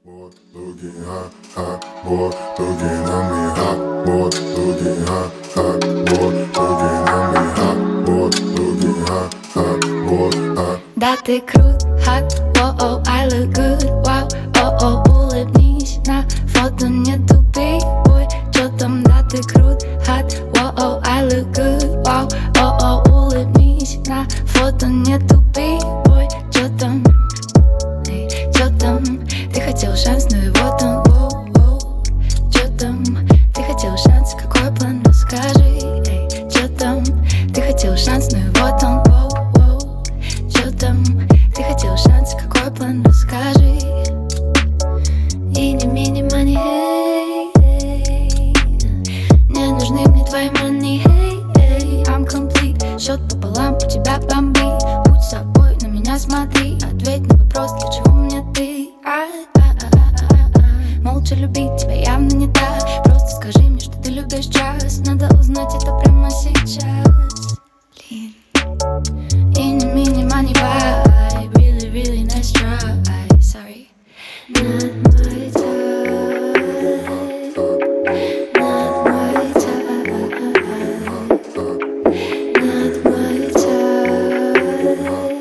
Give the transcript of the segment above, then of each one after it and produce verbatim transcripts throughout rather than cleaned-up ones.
boy, looking hot, hot boy, looking at me, hot boy, looking hot, hot boy, looking at me, hot boy, looking hot, hot boy, hot. Да ты крут, hot, oh-oh, I look good, wow, oh-oh, улыбнись, на фото не тупи, ой, чё там, да ты крут, hot, oh-oh, I look good, wow, oh-oh, улыбнись, на фото не тупи, ой, чё там, эй, чё там, ты хотел шанс, но его там, воу-воу, чё там, ты хотел шанс, какой план, расскажи, эй, чё там, ты хотел шанс, но его там, воу-воу, чё там, ты хотел шанс, какой план, расскажи. Ини, мини, мани, эй, эй, не нужны мне твои мани, эй, эй, I'm complete, счет пополам, у тебя бомбит, будь собой, на меня смотри, ответь на вопрос, для чего мне ты, а-а-а-а-а-а. Молча любить тебя явно не так, просто скажи мне, что ты любишь час, надо узнать это прямо сейчас, блин. Ини, мини, мани, bye, really, really nice try, sorry, not my type, not my type, not my type,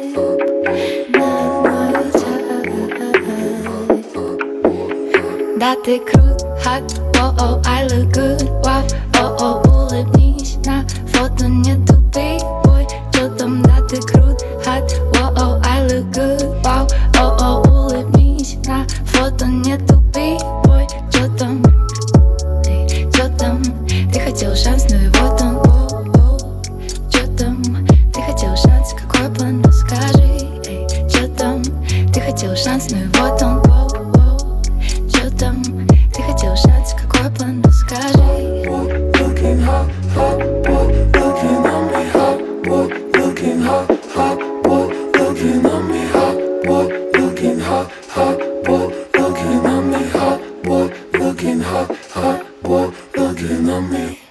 not my type. Да ты крут, hot, oh-oh, I look good, wow, oh-oh, улыбнись, на фото не тупи, ой, чё там, да ты крут, hot, oh-oh, I look good, wow, oh-oh, улыбнись, на фото не тупи, ой, чё там, эй, чё там, ты хотел шанс, но его там, воу-воу, чё там, ты хотел шанс, какой план, расскажи, эй, чё там, ты хотел шанс, но его там, воу-воу, чё там, ты хотел шанс, какой план, расскажи. Looking hot, hot boy, looking at me, hot boy, looking hot, hot boy, looking at me, hot boy, looking hot, hot boy, looking at me, hot boy, looking hot, hot boy, looking at me.